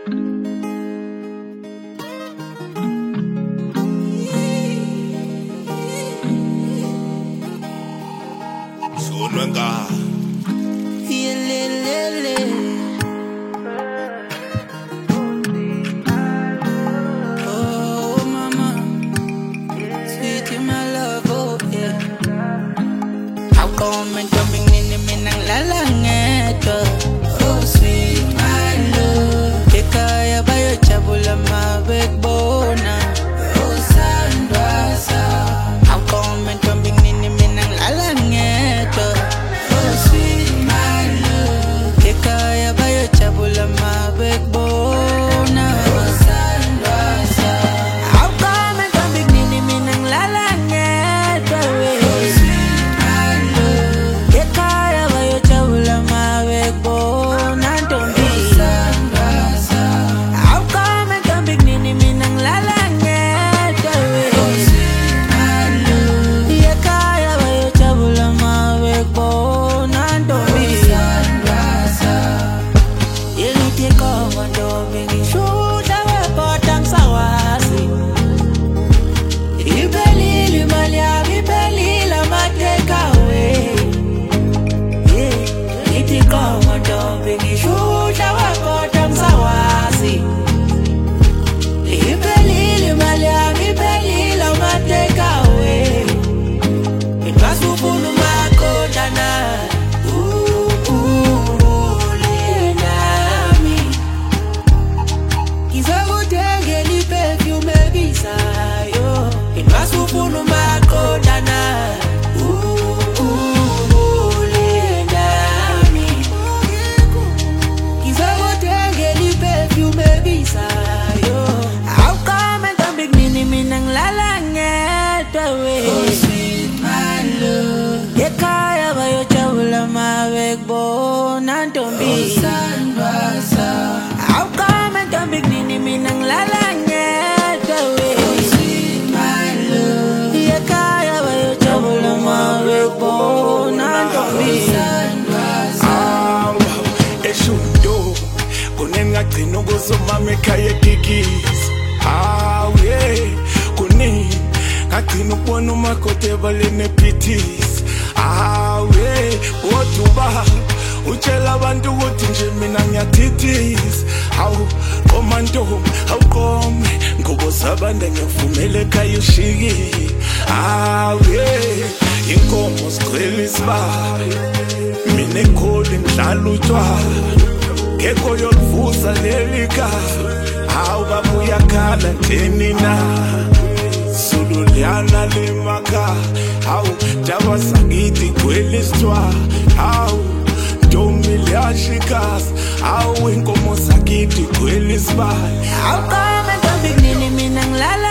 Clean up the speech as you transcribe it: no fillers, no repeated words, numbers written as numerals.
Oh mama, sweet in my love, oh yeah. How come and jumping in the minang lalangeta? Oh sweet my love, kaya bayo chabula mabackbone. Oh Sandwasa, how come and jumping in the minang lalangeta? Oh sweet my love, kaya bayo chabula mabackbone. Oh Sandwasa, how come and jumping in the minang lalangeta? Oh sweet my love, kaya bayo chabula mabackbone. Don't be Sandwasa, how come and jumping in the minang lalangeta? Oh sweet my love, kaya bayo chabula mabackbone. Don't be Sandwasa. Yeliti komando bingi shuta wepotang sawasi. Ibelili malia ibelila mateka we. Yeliti komando bingi shuta wepotang sawasi. Ibelili malia ibelila mateka we. Itwasufunu makodana. Masufunu makodana ulenami Kizawotengeli perfume bisayo How come and don't big nini minang lalangeta we Oh sweet my love Yekaya bayo chabula mabackbone and don't be Sandwasa How come and don't big nini minang lalangeta we Eshundo kunenga gcino kuzomama ekhaya egigis yeah kuni ngagcina ukubona umakoti ebaleni ephithis yeah woduba utshela abantu ukuthi nje mina ngiyathithis komando awukome ngokuzabanda ngivumele ekhaya ushiki yeah inkomo sigcwele isibaya mina ekholi ngidlala utshwala ngekho yolivusa leli khaya babuya khala njeni na Sululiana lemaka daba sakithi igcwele isitshwala ntombi liyashikasa inkomo sakithi igcwele isibaya How come and don't big nini minang lala